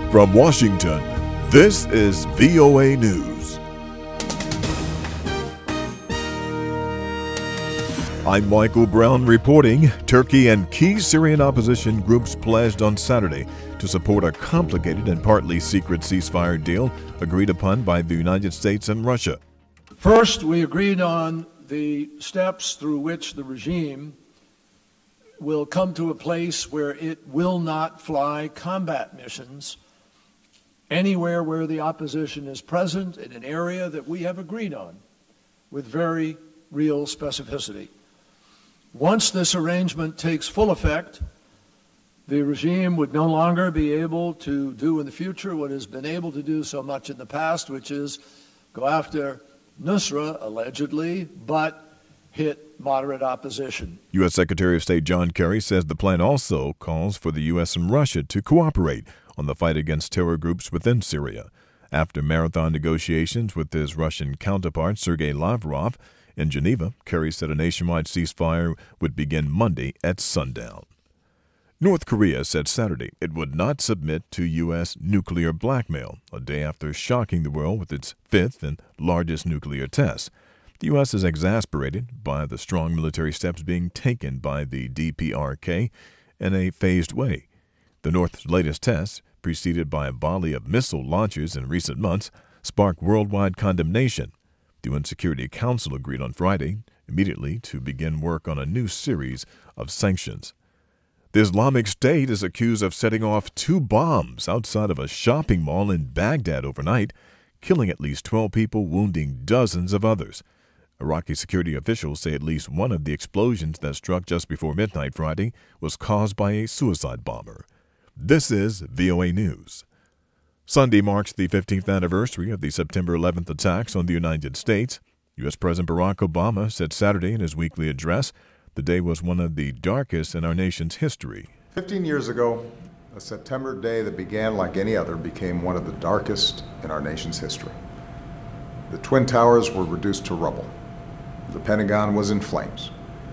From Washington, this is VOA News. I'm Michael Brown reporting. Turkey and key Syrian opposition groups pledged on Saturday to support a complicated and partly secret ceasefire deal agreed upon by the United States and Russia. First, we agreed on the steps through which the regime will come to a place where it will not fly combat missions anywhere where the opposition is present in an area that we have agreed on with very real specificity. Once this arrangement takes full effect, the regime would no longer be able to do in the future what it has been able to do so much in the past, which is go after Nusra, allegedly, but hit moderate opposition. U.S. Secretary of State John Kerry says the plan also calls for the U.S. and Russia to cooperate on the fight against terror groups within Syria. After marathon negotiations with his Russian counterpart Sergei Lavrov in Geneva, Kerry said a nationwide ceasefire would begin Monday at sundown. North Korea said Saturday it would not submit to U.S. nuclear blackmail, a day after shocking the world with its fifth and largest nuclear test. The U.S. is exasperated by the strong military steps being taken by the DPRK in a phased way. The North's latest test, preceded by a volley of missile launches in recent months, sparked worldwide condemnation. The UN Security Council agreed on Friday immediately to begin work on a new series of sanctions. The Islamic State is accused of setting off 2 bombs outside of a shopping mall in Baghdad overnight, killing at least 12 people, wounding dozens of others. Iraqi security officials say at least one of the explosions that struck just before midnight Friday was caused by a suicide bomber. This is VOA News. Sunday marks the 15th anniversary of the September 11th attacks on the United States. U.S. President Barack Obama said Saturday in his weekly address the day was one of the darkest in our nation's history. 15 years ago, a September day that began like any other became one of the darkest in our nation's history. The Twin Towers were reduced to rubble. The Pentagon was in flames.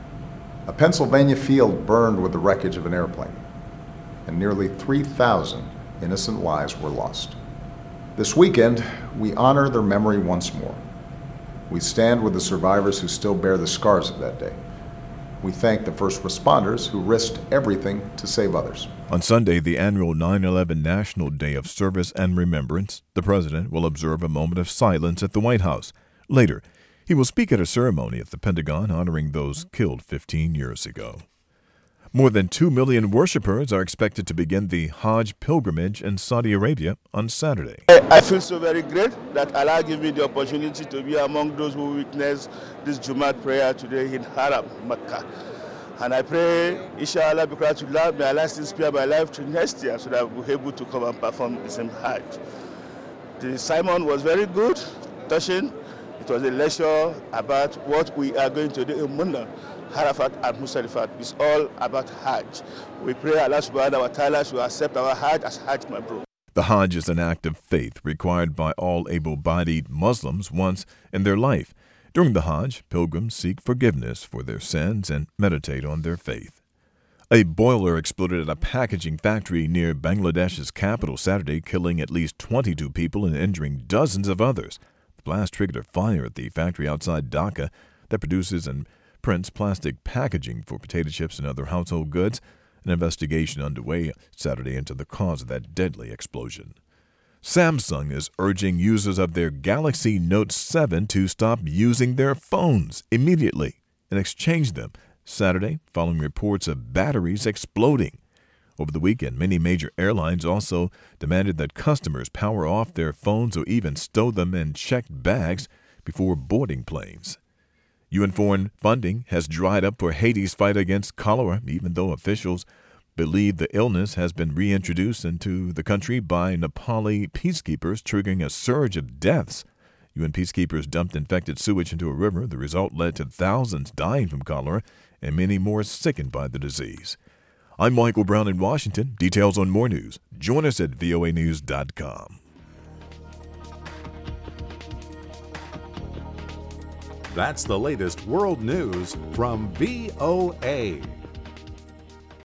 A Pennsylvania field burned with the wreckage of an airplane, and nearly 3,000 innocent lives were lost. This weekend, we honor their memory once more. We stand with the survivors who still bear the scars of that day. We thank the first responders who risked everything to save others. On Sunday, the annual 9/11 National Day of Service and Remembrance, the president will observe a moment of silence at the White House. Later, he will speak at a ceremony at the Pentagon honoring those killed 15 years ago. More than 2 million worshipers are expected to begin the Hajj pilgrimage in Saudi Arabia on Saturday. I feel so very great that Allah gave me the opportunity to be among those who witness this Jumat prayer today in Haram, Mecca. And I pray, inshallah, because may Allah still spare my life to next year so that we'll be able to come and perform the same Hajj. The sermon was very good, touching. It was a lecture about what we are going to do in Munna, Arafat and Musdalifah. It's all about Hajj. We pray Allah subhanahu wa ta'ala to accept our Hajj as Hajj Mabrur. The Hajj is an act of faith required by all able-bodied Muslims once in their life. During the Hajj, pilgrims seek forgiveness for their sins and meditate on their faith. A boiler exploded at a packaging factory near Bangladesh's capital Saturday, killing at least 22 people and injuring dozens of others. The blast triggered a fire at the factory outside Dhaka that produces and prints plastic packaging for potato chips and other household goods. An investigation underway Saturday into the cause of that deadly explosion. Samsung is urging users of their Galaxy Note 7 to stop using their phones immediately and exchange them Saturday following reports of batteries exploding. Over the weekend, many major airlines also demanded that customers power off their phones or even stow them in checked bags before boarding planes. UN foreign funding has dried up for Haiti's fight against cholera, even though officials believe the illness has been reintroduced into the country by Nepali peacekeepers, triggering a surge of deaths. UN peacekeepers dumped infected sewage into a river. The result led to thousands dying from cholera and many more sickened by the disease. I'm Michael Brown in Washington. Details on more news. Join us at voanews.com. That's the latest world news from VOA.